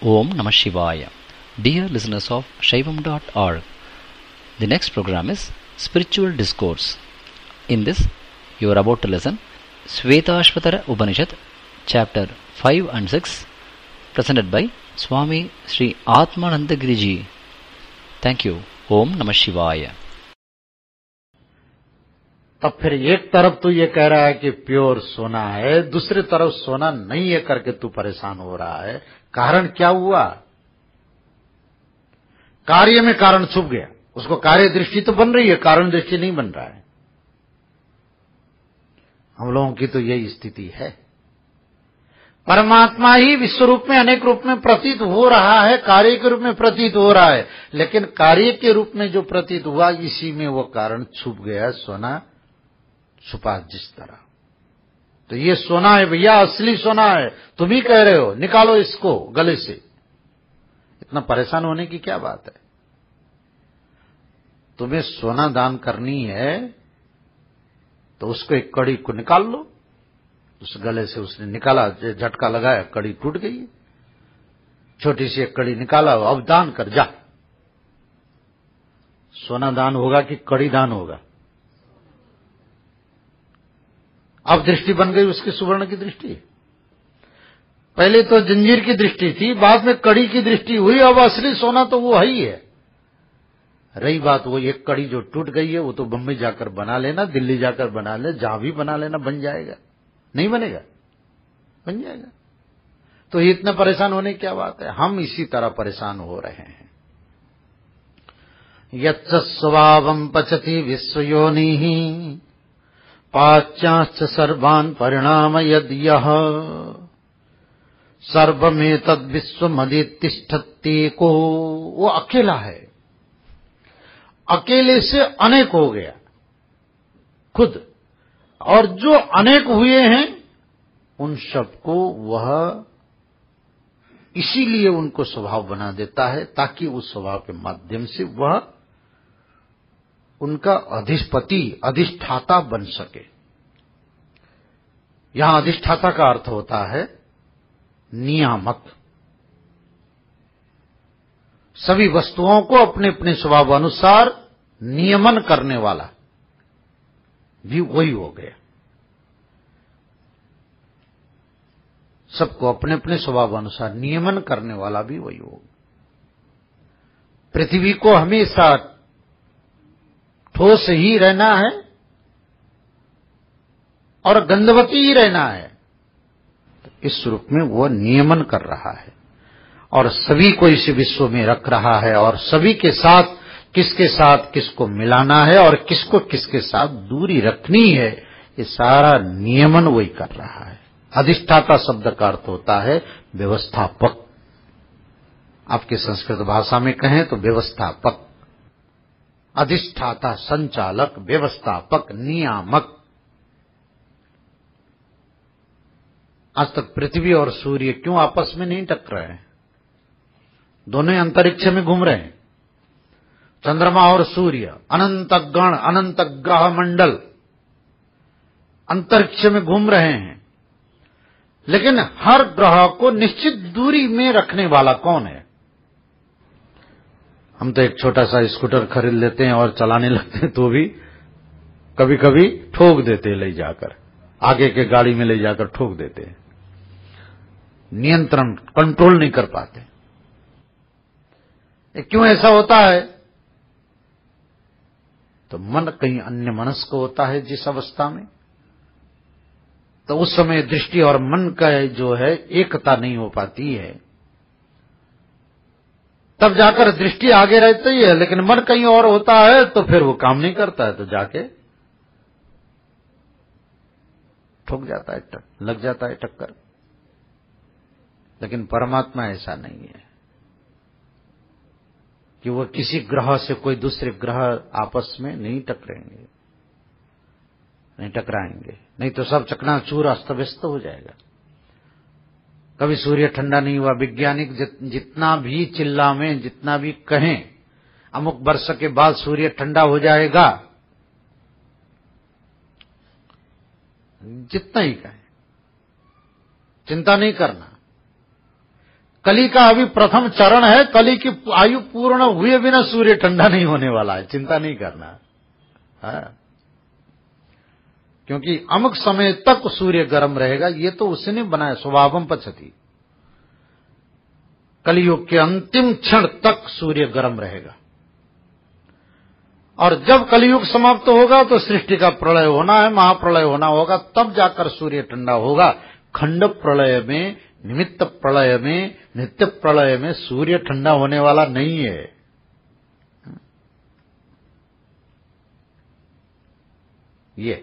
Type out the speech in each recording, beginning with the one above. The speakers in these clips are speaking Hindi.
Om Namah Shivaya. Dear listeners of Shaivam.org, the next program is Spiritual Discourse. In this, you are about to listen Svetashvatara Upanishad, Chapter 5 and 6, presented by Swami Sri Atmanandagiri Ji. Thank you. Om Namah Shivaya. तब फिर एक तरफ तो ये कह रहा है कि प्योर सोना है, दूसरी तरफ सोना नहीं है करके तू परेशान हो रहा है। कारण क्या हुआ? कार्य में कारण छुप गया। उसको कार्य दृष्टि तो बन रही है, कारण दृष्टि नहीं बन रहा है। हम लोगों की तो यही स्थिति है। परमात्मा ही विश्व रूप में अनेक रूप में प्रतीत हो रहा है, कार्य के रूप में प्रतीत हो रहा है, लेकिन कार्य के रूप में जो प्रतीत हुआ इसी में वो कारण छुप गया, सोना छुपा जिस तरह। तो ये सोना है भैया, असली सोना है, तुम ही कह रहे हो, निकालो इसको गले से। इतना परेशान होने की क्या बात है? तुम्हें सोना दान करनी है तो उसको एक कड़ी को निकाल लो। उस गले से उसने निकाला, झटका लगाया, कड़ी टूट गई। छोटी सी एक कड़ी निकाला, अब दान कर जा। सोना दान होगा कि कड़ी दान होगा? अब दृष्टि बन गई उसकी सुवर्ण की दृष्टि। पहले तो जंजीर की दृष्टि थी, बाद में कड़ी की दृष्टि हुई, अब असली सोना तो वो है ही है। रही बात वो एक कड़ी जो टूट गई है, वो तो बम्बई जाकर बना लेना, दिल्ली जाकर बना ले, जहां भी बना लेना, बन जाएगा। नहीं बनेगा? बन जाएगा। तो इतना परेशान होने की क्या बात है? हम इसी तरह परेशान हो रहे हैं। यच्च स्वभावं पचति विश्वयोनिः पाच्यांश्च सर्वान् परिणामयद्यः सर्वमेतद्विश्वमदितिष्ठत्येको। वो अकेला है, अकेले से अनेक हो गया खुद, और जो अनेक हुए हैं उन सबको वह इसीलिए उनको स्वभाव बना देता है, ताकि उस स्वभाव के माध्यम से वह उनका अधिष्पति, अधिष्ठाता बन सके। यहां अधिष्ठाता का अर्थ होता है नियामक। सभी वस्तुओं को अपने अपने स्वभाव अनुसार नियमन करने वाला भी वही हो गया। सबको अपने अपने स्वभाव अनुसार नियमन करने वाला भी वही हो। पृथ्वी को हमेशा ठोस ही रहना है और गंधवती ही रहना है, इस रूप में वो नियमन कर रहा है और सभी को इस विश्व में रख रहा है, और सभी के साथ किसको मिलाना है और किसको किसके साथ दूरी रखनी है, ये सारा नियमन वही कर रहा है। अधिष्ठाता शब्द का अर्थ होता है व्यवस्थापक। आपके संस्कृत भाषा में कहें तो व्यवस्थापक, अधिष्ठाता, संचालक, व्यवस्थापक, नियामक। आज तक पृथ्वी और सूर्य क्यों आपस में नहीं टकरा रहे हैं? दोनों ही अंतरिक्ष में घूम रहे हैं। चंद्रमा और सूर्य अनंत गण, अनंत ग्रह मंडल अंतरिक्ष में घूम रहे हैं, लेकिन हर ग्रह को निश्चित दूरी में रखने वाला कौन है? हम तो एक छोटा सा स्कूटर खरीद लेते हैं और चलाने लगते हैं, तो भी कभी कभी ठोक देते हैं, ले जाकर आगे के गाड़ी में ले जाकर ठोक देते हैं। नियंत्रण, कंट्रोल नहीं कर पाते। क्यों ऐसा होता है? तो मन कहीं अन्य मनस्क होता है जिस अवस्था में, तो उस समय दृष्टि और मन का जो है एकता नहीं हो पाती है, तब जाकर दृष्टि आगे रहती है, लेकिन मन कहीं और होता है तो फिर वो काम नहीं करता है, तो जाके ठोक जाता है, लग जाता है टक्कर। लेकिन परमात्मा ऐसा नहीं है कि वो किसी ग्रह से कोई दूसरे ग्रह आपस में नहीं टकराएंगे, नहीं टकराएंगे, नहीं तो सब चकनाचूर अस्त व्यस्त हो जाएगा। कभी सूर्य ठंडा नहीं हुआ। वैज्ञानिक जितना भी चिल्लावें, जितना भी कहें अमुक वर्ष के बाद सूर्य ठंडा हो जाएगा, जितना ही कहें, चिंता नहीं करना। कली का अभी प्रथम चरण है, कली की आयु पूर्ण हुए बिना सूर्य ठंडा नहीं होने वाला है, चिंता नहीं करना है। क्योंकि अमुक समय तक सूर्य गर्म रहेगा, ये तो उसने बनाया, स्वभावम पचती। कलियुग के अंतिम क्षण तक सूर्य गर्म रहेगा, और जब कलियुग समाप्त होगा तो सृष्टि का प्रलय होना है, महाप्रलय होना होगा, तब जाकर सूर्य ठंडा होगा। खंड प्रलय में, निमित्त प्रलय में, नित्य प्रलय में सूर्य ठंडा होने वाला नहीं है। ये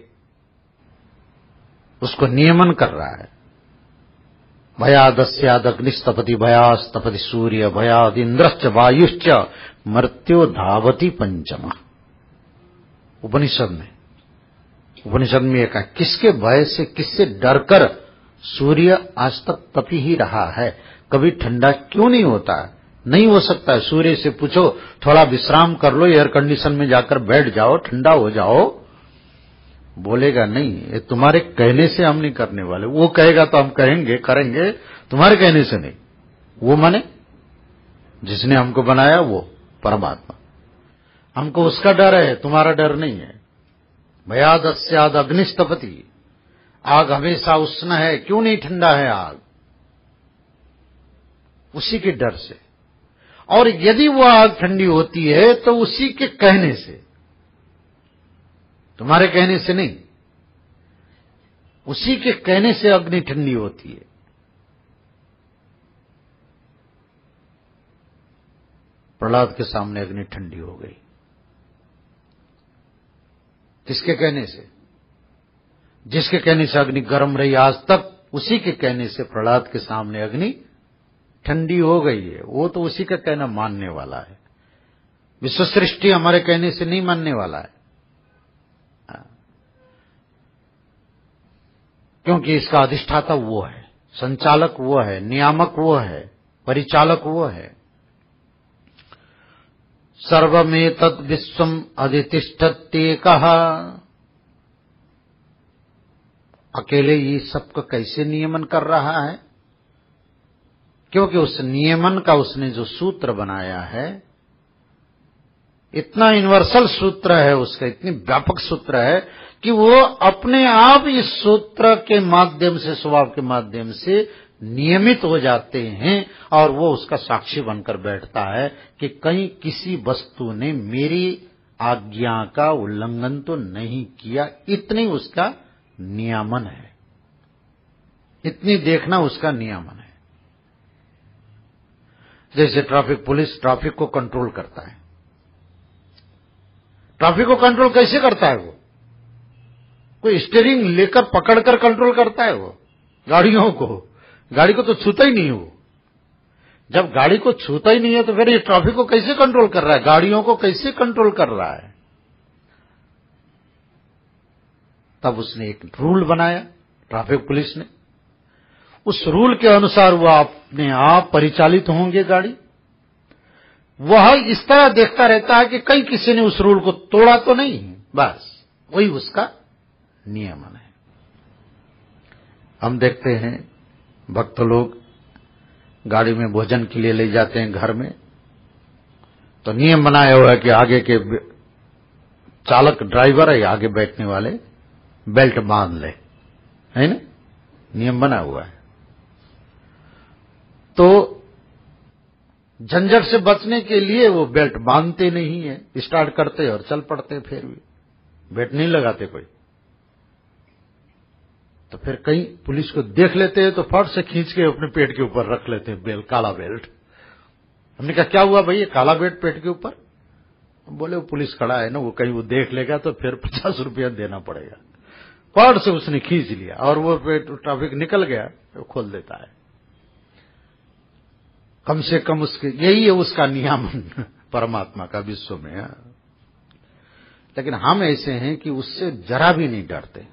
उसको नियमन कर रहा है। भयादस्याद अग्निस्तपति भयास्तपति सूर्य भयाद इंद्रश्च वायुश्च मृत्यो धावती पंचमा। उपनिषद में एक है, किसके भय से, किससे डरकर सूर्य आज तक तपी ही रहा है, कभी ठंडा क्यों नहीं होता है? नहीं हो सकता है। सूर्य से पूछो थोड़ा विश्राम कर लो, एयर कंडीशन में जाकर बैठ जाओ, ठंडा हो जाओ, बोलेगा नहीं। ये तुम्हारे कहने से हम नहीं करने वाले, वो कहेगा तो हम कहेंगे, करेंगे, तुम्हारे कहने से नहीं। वो माने जिसने हमको बनाया वो परमात्मा, हमको उसका डर है, तुम्हारा डर नहीं है। भयादस्याद अग्निस्तपति, आग हमेशा उष्ण है, क्यों नहीं ठंडा है आग? उसी के डर से। और यदि वो आग ठंडी होती है तो उसी के कहने से, तुम्हारे कहने से नहीं, उसी के कहने से अग्नि ठंडी होती है। प्रहलाद के सामने अग्नि ठंडी हो गई, किसके कहने से? जिसके कहने से अग्नि गर्म रही आज तक, उसी के कहने से प्रहलाद के सामने अग्नि ठंडी हो गई है। वो तो उसी का कहना मानने वाला है, विश्व सृष्टि हमारे कहने से नहीं मानने वाला है। क्योंकि इसका अधिष्ठाता वो है, संचालक वो है, नियामक वो है, परिचालक वो है। सर्वमेतद् विश्वम् अधितिष्ठत्येकः, अकेले ये सबका कैसे नियमन कर रहा है? क्योंकि उस नियमन का उसने जो सूत्र बनाया है, इतना यूनिवर्सल सूत्र है उसका, इतनी व्यापक सूत्र है कि वो अपने आप इस सूत्र के माध्यम से, स्वभाव के माध्यम से नियमित हो जाते हैं, और वो उसका साक्षी बनकर बैठता है कि कहीं किसी वस्तु ने मेरी आज्ञा का उल्लंघन तो नहीं किया। इतनी उसका नियमन है, इतनी देखना उसका नियमन है। जैसे ट्रैफिक पुलिस ट्रैफिक को कंट्रोल करता है। ट्रैफिक को कंट्रोल कैसे करता है? वो कोई स्टीयरिंग लेकर पकड़कर कंट्रोल करता है? वो गाड़ियों को, गाड़ी को तो छूता ही नहीं वो। जब गाड़ी को छूता ही नहीं है तो फिर ये ट्रैफिक को कैसे कंट्रोल कर रहा है, गाड़ियों को कैसे कंट्रोल कर रहा है? तब उसने एक रूल बनाया ट्रैफिक पुलिस ने, उस रूल के अनुसार वह अपने आप परिचालित होंगे गाड़ी। वह इस तरह देखता रहता है कि कहीं किसी ने उस रूल को तोड़ा तो नहीं, बस वही उसका नियमन है। हम देखते हैं भक्त लोग गाड़ी में भोजन के लिए ले जाते हैं घर में, तो नियम बनाया हुआ है कि आगे के चालक ड्राइवर है, आगे बैठने वाले बेल्ट बांध ले, है ना, नियम बना हुआ है। तो झंझट से बचने के लिए वो बेल्ट बांधते नहीं है, स्टार्ट करते और चल पड़ते, फिर भी बेल्ट नहीं लगाते कोई। तो फिर कहीं पुलिस को देख लेते हैं तो फट से खींच के अपने पेट के ऊपर रख लेते हैं बेल्ट, काला बेल्ट। हमने कहा क्या हुआ भाई, ये काला बेल्ट पेट के ऊपर? बोले वो पुलिस खड़ा है ना, वो कहीं वो देख लेगा तो फिर 50 रुपया देना पड़ेगा। फट से उसने खींच लिया और वो ट्रैफिक निकल गया, तो खोल देता है। कम से कम उसके, यही है उसका नियमन परमात्मा का विश्व में है। लेकिन हम ऐसे हैं कि उससे जरा भी नहीं डरते।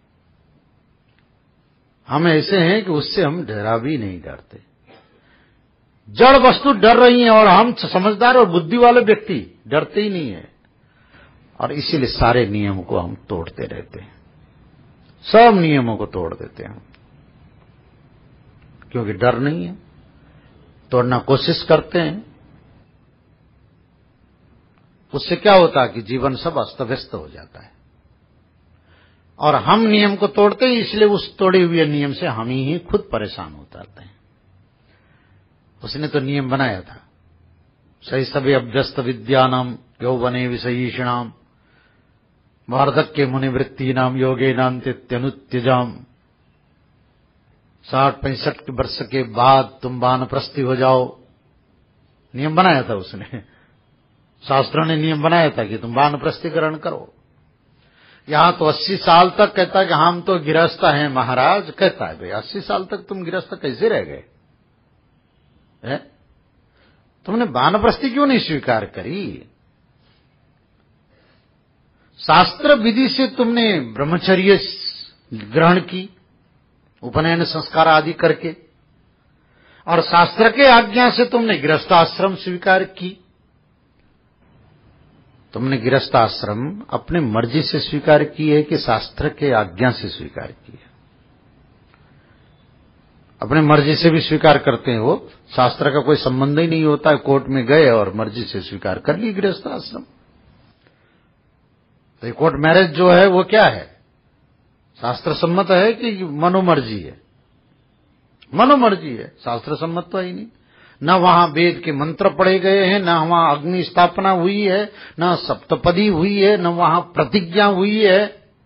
हम ऐसे हैं कि उससे हम जरा भी नहीं डरते। जड़ वस्तु डर रही है और हम समझदार और बुद्धि वाले व्यक्ति डरते ही नहीं है, और इसीलिए सारे नियम को हम तोड़ते रहते हैं, सब नियमों को तोड़ देते हैं, क्योंकि डर नहीं है। तोड़ना कोशिश करते हैं। उससे क्या होता है कि जीवन सब अस्त व्यस्त हो जाता है। और हम नियम को तोड़ते हैं, इसलिए उस तोड़े हुए नियम से हम ही खुद परेशान हो जाते हैं। उसने तो नियम बनाया था, शैशवे अभ्यस्त विद्यानाम यौवने विषयीषिणाम वार्धक्ये मुनिवृत्तीनाम योगे नान्त्यनुत्यजाम। 60-65 वर्ष के बाद तुम वानप्रस्थी हो जाओ, नियम बनाया था उसने। शास्त्रों ने नियम बनाया था कि तुम वानप्रस्थी ग्रहण करो। यहां तो 80 साल तक कहता है कि हम तो गृहस्थ हैं महाराज। कहता है भाई 80 साल तक तुम गृहस्थ कैसे रह गए? तुमने वानप्रस्थी क्यों नहीं स्वीकार करी? शास्त्र विधि से तुमने ब्रह्मचर्य ग्रहण की, उपनयन संस्कार आदि करके, और शास्त्र के आज्ञा से तुमने गृहस्थाश्रम स्वीकार की। तुमने गृहस्थाश्रम अपने मर्जी से स्वीकार की है कि शास्त्र के आज्ञा से स्वीकार की है? अपने मर्जी से भी स्वीकार करते हैं वो, शास्त्र का कोई संबंध ही नहीं होता है। कोर्ट में गए और मर्जी से स्वीकार कर ली गृहस्थाश्रम। तो कोर्ट मैरिज जो है वो क्या है? शास्त्र सम्मत है कि मनोमर्जी है? मनोमर्जी है, शास्त्र सम्मत तो है ही नहीं। न वहां वेद के मंत्र पढ़े गए हैं, न वहां अग्नि स्थापना हुई है, न सप्तपदी हुई है, न वहां प्रतिज्ञा हुई है,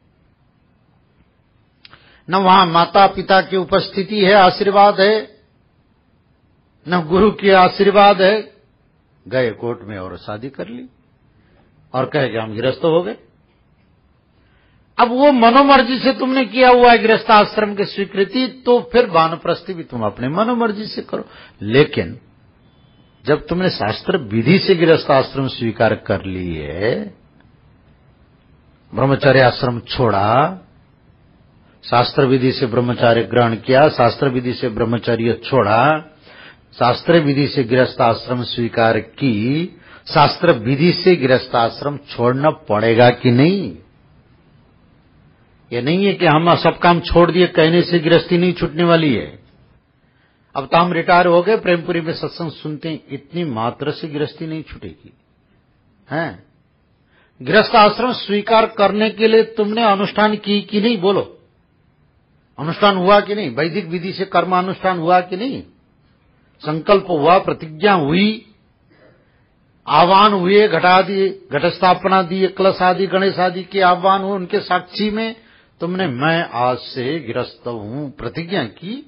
न वहां माता पिता की उपस्थिति है, आशीर्वाद है, न गुरु के आशीर्वाद है। गए कोर्ट में और शादी कर ली और कहे कि हम गृहस्थ हो गए। अब वो मनोमर्जी से तुमने किया हुआ है गृहस्थाश्रम की स्वीकृति, तो फिर वानप्रस्थी भी तुम अपने मनोमर्जी से करो। लेकिन जब तुमने शास्त्र विधि से गृहस्थाश्रम स्वीकार कर ली है, ब्रह्मचर्य आश्रम छोड़ा, शास्त्र विधि से ब्रह्मचर्य ग्रहण किया, शास्त्र विधि से ब्रह्मचर्य छोड़ा, शास्त्र विधि से गृहस्थाश्रम स्वीकार की, शास्त्र विधि से गृहस्थाश्रम छोड़ना पड़ेगा कि नहीं? ये नहीं है कि हम सब काम छोड़ दिए कहने से गृहस्थी नहीं छूटने वाली है। अब तो हम रिटायर हो गए, प्रेमपुरी में सत्संग सुनते हैं, इतनी मात्र से गृहस्थी नहीं छूटेगी। हैं? गृहस्थ आश्रम स्वीकार करने के लिए तुमने अनुष्ठान की कि नहीं? बोलो, अनुष्ठान हुआ कि नहीं? वैदिक विधि से कर्मानुष्ठान हुआ कि नहीं? संकल्प हुआ, प्रतिज्ञा हुई, आह्वान हुए, घटादि घटस्थापना दिए, कलश आदि गणेश आदि के आह्वान हुए, उनके साक्षी में तुमने मैं आज से गृहस्थ हूं प्रतिज्ञा की,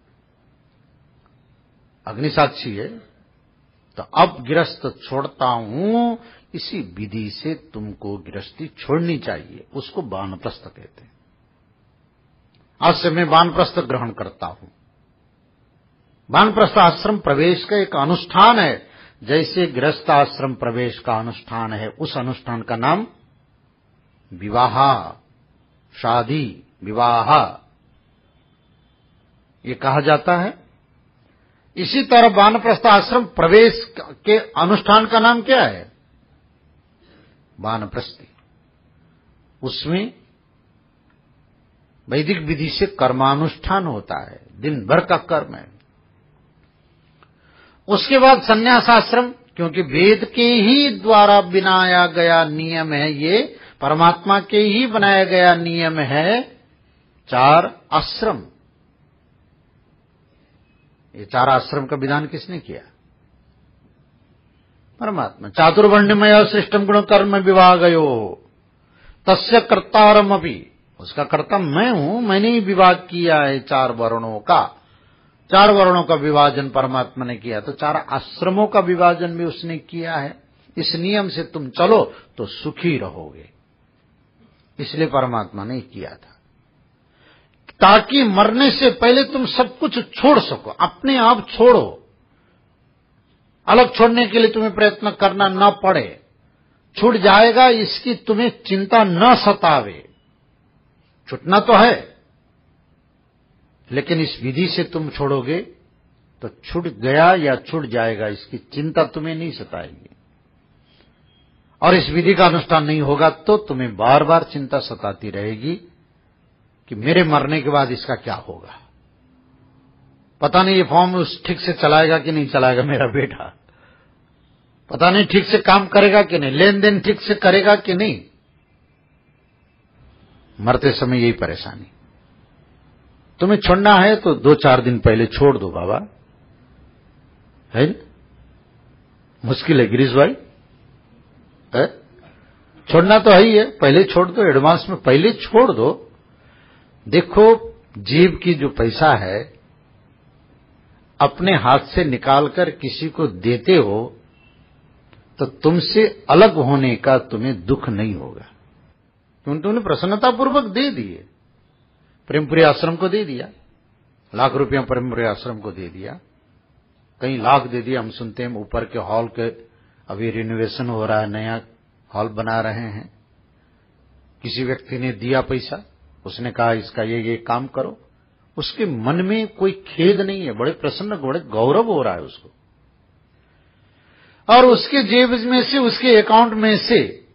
अग्नि साक्षी है। तो अब गृहस्थ छोड़ता हूं, इसी विधि से तुमको गृहस्थी छोड़नी चाहिए, उसको वानप्रस्थ कहते हैं। आज से मैं वानप्रस्थ ग्रहण करता हूं। वानप्रस्थ आश्रम प्रवेश का एक अनुष्ठान है, जैसे गृहस्थ आश्रम प्रवेश का अनुष्ठान है। उस अनुष्ठान का नाम विवाह, शादी, विवाह ये कहा जाता है। इसी तरह वानप्रस्थ आश्रम प्रवेश के अनुष्ठान का नाम क्या है? वानप्रस्थी। उसमें वैदिक विधि से कर्मानुष्ठान होता है, दिन भर का कर्म है। उसके बाद संन्यास आश्रम, क्योंकि वेद के ही द्वारा बनाया गया नियम है, ये परमात्मा के ही बनाया गया नियम है। 4 आश्रम, ये 4 आश्रम का विधान किसने किया? परमात्मा। चातुर्वर्ण्यमय सृष्टम गुण कर्म विभागयो तस्य कर्तारमपि, उसका कर्ता मैं हूं, मैंने ही विभाग किया है 4 वर्णों का। 4 वर्णों का विभाजन परमात्मा ने किया, तो 4 आश्रमों का विभाजन भी उसने किया है। इस नियम से तुम चलो तो सुखी रहोगे, इसलिए परमात्मा ने किया था, ताकि मरने से पहले तुम सब कुछ छोड़ सको। अपने आप छोड़ो, अलग छोड़ने के लिए तुम्हें प्रयत्न करना न पड़े, छूट जाएगा इसकी तुम्हें चिंता न सतावे। छूटना तो है, लेकिन इस विधि से तुम छोड़ोगे तो छूट गया या छूट जाएगा इसकी चिंता तुम्हें नहीं सताएगी। और इस विधि का अनुष्ठान नहीं होगा तो तुम्हें बार बार चिंता सताती रहेगी कि मेरे मरने के बाद इसका क्या होगा। पता नहीं ये फॉर्म ठीक से चलाएगा कि नहीं चलाएगा मेरा बेटा, पता नहीं ठीक से काम करेगा कि नहीं, लेन देन ठीक से करेगा कि नहीं। मरते समय यही परेशानी। तुम्हें छोड़ना है तो 2-4 दिन पहले छोड़ दो बाबा, है ना? मुश्किल है गिरीश भाई, है? छोड़ना तो है ही है, पहले छोड़ दो, एडवांस में पहले छोड़ दो। देखो जेब की जो पैसा है अपने हाथ से निकालकर किसी को देते हो तो तुमसे अलग होने का तुम्हें दुख नहीं होगा, क्योंकि तुमने प्रसन्नतापूर्वक दे दिए। प्रेमपुरी आश्रम को दे दिया, लाख रुपया प्रेमपुरी आश्रम को दे दिया, कई लाख दे दिया। हम सुनते हैं ऊपर के हॉल के अभी रिनोवेशन हो रहा है, नया हॉल बना रहे हैं। किसी व्यक्ति ने दिया पैसा, उसने कहा इसका ये काम करो, उसके मन में कोई खेद नहीं है, बड़े प्रसन्न, बड़े गौरव हो रहा है उसको। और उसके जेब में से, उसके अकाउंट में से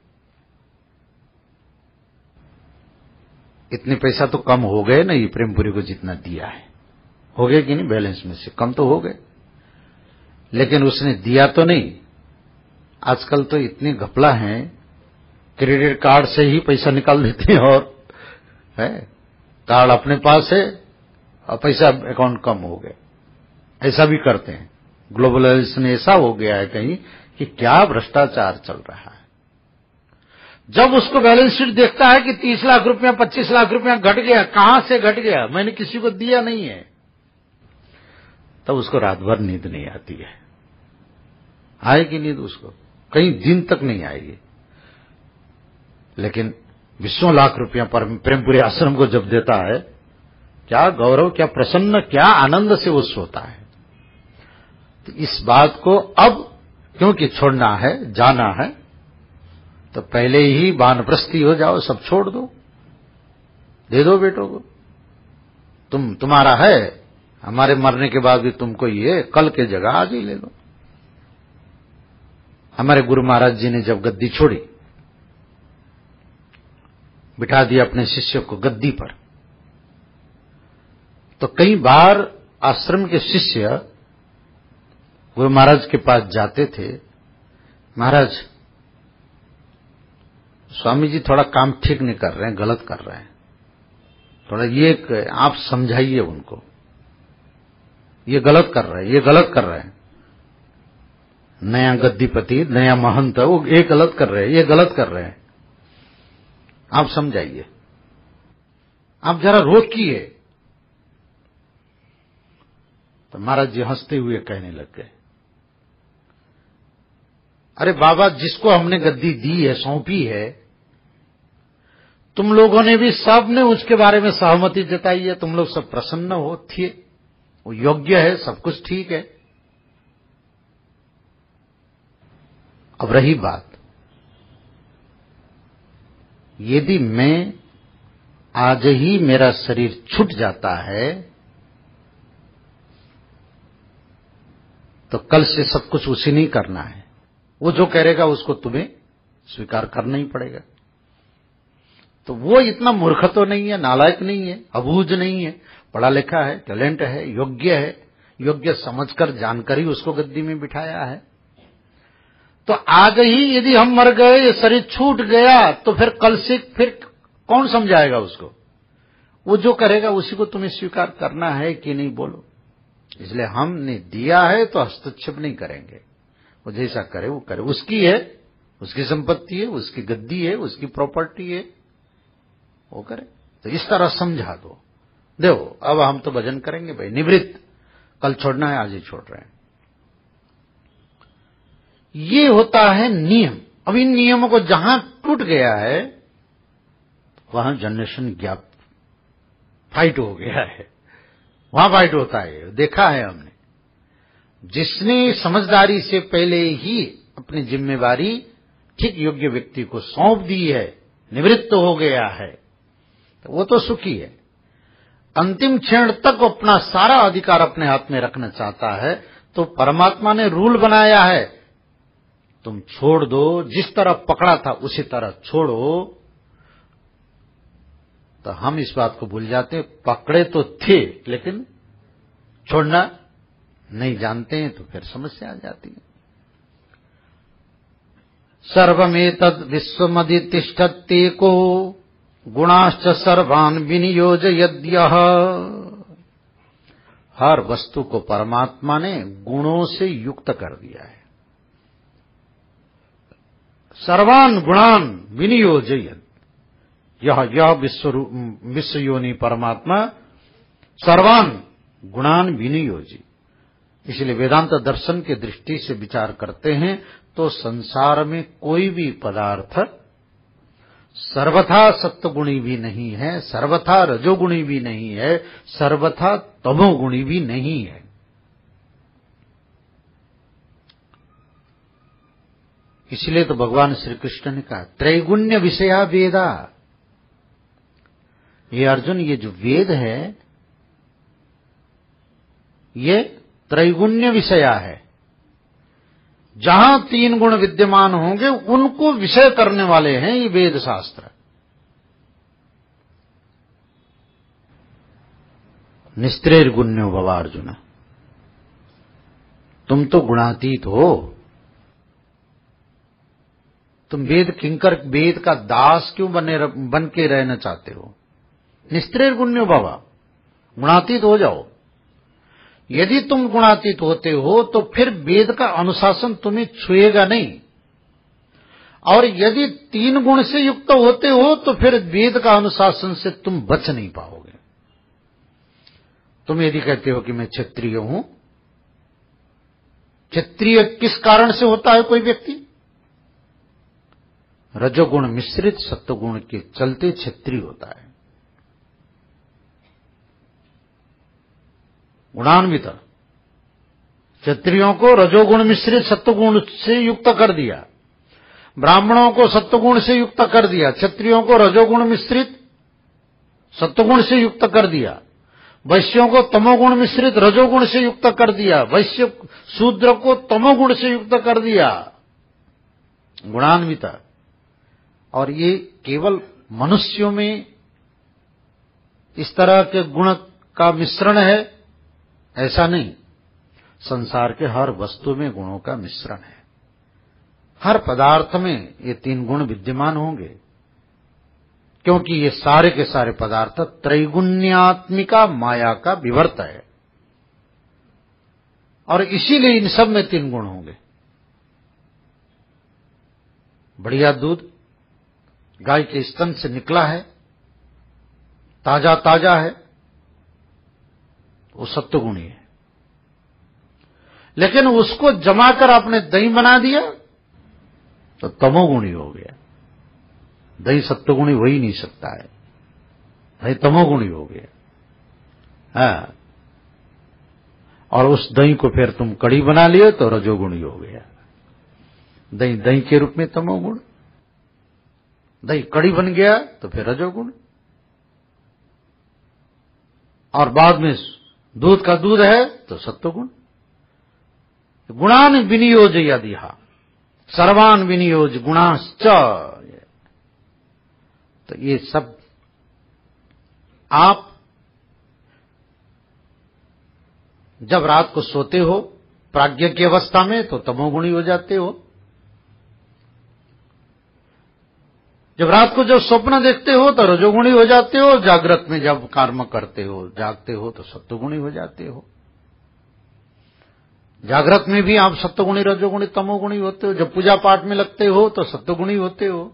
इतने पैसा तो कम हो गए ना, ये प्रेमपुरी को जितना दिया है, हो गए कि नहीं? बैलेंस में से कम तो हो गए, लेकिन उसने दिया तो नहीं। आजकल तो इतने घपला हैं, क्रेडिट कार्ड से ही पैसा निकाल देते हैं, और है कार्ड अपने पास है और पैसा अकाउंट कम हो गए, ऐसा भी करते हैं। ग्लोबलाइजेशन ऐसा हो गया है कहीं कि क्या भ्रष्टाचार चल रहा है। जब उसको बैलेंस शीट देखता है कि 30 लाख रुपया 25 लाख रुपया घट गया, कहां से घट गया, मैंने किसी को दिया नहीं है, तब उसको रात भर नींद नहीं आती है। आएगी नींद उसको, कई दिन तक नहीं आएगी। लेकिन 20 लाख रुपया पर प्रेमपुरी आश्रम को जब देता है, क्या गौरव, क्या प्रसन्न, क्या आनंद से वो सोता है। तो इस बात को अब क्योंकि छोड़ना है, जाना है, तो पहले ही वानप्रस्थी हो जाओ, सब छोड़ दो, दे दो बेटों को। तुम्हारा है, हमारे मरने के बाद भी तुमको ये कल के जगह आज ही ले लो। हमारे गुरु महाराज जी ने जब गद्दी छोड़ी, बिठा दिया अपने शिष्य को गद्दी पर, तो कई बार आश्रम के शिष्य गुरु महाराज के पास जाते थे, महाराज स्वामी जी थोड़ा काम ठीक नहीं कर रहे हैं, गलत कर रहे हैं, थोड़ा ये आप समझाइए उनको, ये गलत कर रहे हैं, ये गलत कर रहे हैं। नया गद्दीपति, नया महंत, वो ये गलत कर रहे हैं, ये गलत कर रहे हैं, आप समझाइए, आप जरा रोकिए। तो महाराज जी हंसते हुए कहने लग गए, अरे बाबा, जिसको हमने गद्दी दी है, सौंपी है, तुम लोगों ने भी सब ने उसके बारे में सहमति जताई है, तुम लोग सब प्रसन्न हो थे, वो योग्य है, सब कुछ ठीक है। अब रही बात, यदि मैं आज ही मेरा शरीर छूट जाता है तो कल से सब कुछ उसी नहीं करना है, वो जो करेगा उसको तुम्हें स्वीकार करना ही पड़ेगा। तो वो इतना मूर्ख तो नहीं है, नालायक नहीं है, अबूझ नहीं है, पढ़ा लिखा है, टैलेंट है, योग्य समझकर जानकर ही उसको गद्दी में बिठाया है। तो आज ही यदि हम मर गए, ये शरीर छूट गया, तो फिर कल से फिर कौन समझाएगा उसको? वो जो करेगा उसी को तुम्हें स्वीकार करना है कि नहीं, बोलो। इसलिए हमने दिया है तो हस्तक्षेप नहीं करेंगे, वो जैसा करे वो करे, उसकी है, उसकी संपत्ति है, उसकी गद्दी है, उसकी प्रॉपर्टी है, वो करे। तो इस तरह समझा दो, देखो अब हम तो भजन करेंगे भाई, निवृत्त, कल छोड़ना है आज ही छोड़ रहे हैं। ये होता है नियम। अब इन नियमों को जहां टूट गया है वहां जनरेशन गैप फाइट हो गया है, वहां फाइट होता है, देखा है हमने। जिसने समझदारी से पहले ही अपनी जिम्मेवारी ठीक योग्य व्यक्ति को सौंप दी है, निवृत्त हो गया है, तो वो तो सुखी है। अंतिम क्षण तक अपना सारा अधिकार अपने हाथ में रखना चाहता है, तो परमात्मा ने रूल बनाया है, तुम छोड़ दो, जिस तरह पकड़ा था उसी तरह छोड़ो। तो हम इस बात को भूल जाते हैं, पकड़े तो थे लेकिन छोड़ना नहीं जानते हैं तो फिर समस्या आ जाती है। सर्वमेतद् विश्वमधितिष्ठत्येको गुणाश्च सर्वान् विनियोजयद्यः। हर वस्तु को परमात्मा ने गुणों से युक्त कर दिया है। सर्वान् गुणान् विनियोजयत्, यह विश्वयोनि परमात्मा सर्वान् गुणान् विनियोजी। इसलिए वेदांत दर्शन के दृष्टि से विचार करते हैं तो संसार में कोई भी पदार्थ सर्वथा सत्वगुणी भी नहीं है, सर्वथा रजोगुणी भी नहीं है, सर्वथा तमोगुणी भी नहीं है। इसलिए तो भगवान श्री कृष्ण ने कहा त्रैगुण्य विषया वेदा। ये अर्जुन, ये जो वेद है ये त्रैगुण्य विषया है। जहां 3 गुण विद्यमान होंगे उनको विषय करने वाले हैं ये वेद शास्त्र। निस्त्रैर्गुण्यो भव अर्जुन, तुम तो गुणातीत हो। तुम वेद किंकर, वेद का दास क्यों बन के रहना चाहते हो? निस्त्रैर्गुण्यो भव, गुणातीत हो जाओ। यदि तुम गुणातीत होते हो तो फिर वेद का अनुशासन तुम्हें छुएगा नहीं, और यदि 3 गुण से युक्त होते हो तो फिर वेद का अनुशासन से तुम बच नहीं पाओगे। तुम यदि कहते हो कि मैं क्षत्रिय हूं, क्षत्रिय किस कारण से होता है कोई व्यक्ति? रजोगुण मिश्रित सत्वगुण के चलते क्षत्रिय होता है। गुणान्वित क्षत्रियों को रजोगुण मिश्रित सत्वगुण से युक्त कर दिया, ब्राह्मणों को सत्वगुण से युक्त कर दिया, क्षत्रियों को रजोगुण मिश्रित सत्वगुण से युक्त कर दिया, वैश्यों को तमोगुण मिश्रित रजोगुण से युक्त कर दिया, वैश्य शूद्र को तमोगुण से युक्त कर दिया। गुणान्वित, और ये केवल मनुष्यों में इस तरह के गुण का मिश्रण है ऐसा नहीं, संसार के हर वस्तु में गुणों का मिश्रण है। हर पदार्थ में ये 3 गुण विद्यमान होंगे, क्योंकि ये सारे के सारे पदार्थ त्रैगुण्यात्मिका माया का विवर्त है, और इसीलिए इन सब में 3 गुण होंगे। बढ़िया दूध गाय के स्तन से निकला है, ताजा ताजा है, वो सत्वगुणी है। लेकिन उसको जमाकर आपने दही बना दिया तो तमोगुणी हो गया। दही सत्वगुणी हो ही नहीं सकता है, दही तमोगुणी हो गया। हाँ, और उस दही को फिर तुम कड़ी बना लिए तो रजोगुणी हो गया। दही दही के रूप में तमोगुण, दही कड़ी बन गया तो फिर रजोगुण, और बाद में दूध का दूध है तो सत्वगुण। गुणान विनियोज यदि सर्वान विनियोज गुणाश्च, तो ये सब आप जब रात को सोते हो प्राज्ञ की अवस्था में तो तमोगुणी हो जाते हो, जब रात को जब स्वप्न देखते हो तो रजोगुणी हो जाते हो, जागृत में जब कर्म करते हो जागते हो तो सत्वगुणी हो जाते हो। जागृत में भी आप सत्वगुणी रजोगुणी तमोगुणी होते हो, जब पूजा पाठ में लगते हो तो सत्वगुणी होते हो,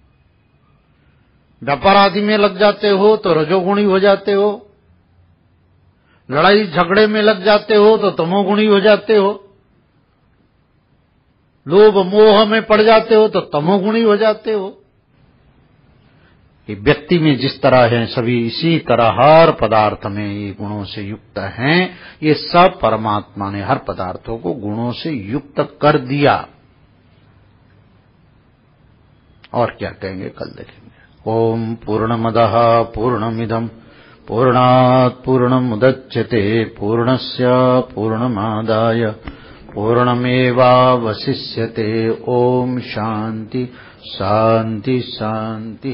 व्यापार आदि में लग जाते हो तो रजोगुणी हो जाते हो, लड़ाई झगड़े में लग जाते हो तो तमोगुणी हो जाते हो, लोभ मोह में पड़ जाते हो तो तमोगुणी हो जाते हो। ये व्यक्ति में जिस तरह है सभी इसी तरह हर पदार्थ में ये गुणों से युक्त हैं। ये सब परमात्मा ने हर पदार्थों को गुणों से युक्त कर दिया। और क्या कहेंगे कल देखेंगे। ओम पूर्णमदः पूर्णमिदं पूर्णात् पूर्णमुदच्यते पूर्णस्य पूर्णमादाय पूर्णमेवावशिष्यते। ओम शांति शांति शांति।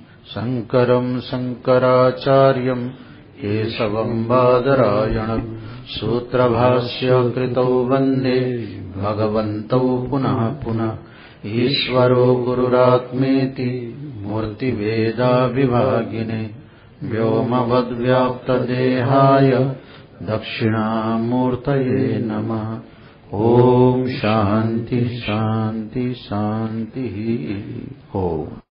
शंकरं शंकराचार्यं केशवं बादरायणं सूत्रभाष्य कृतौ वन्दे भगवन्तौ पुनः पुनः ईश्वरो गुरुरात्मेति मूर्तिभेदाविभागिने व्योमवद्व्याप्तदेहाय दक्षिणामूर्तये नमः। ओम शांति शांति शांति। ओम।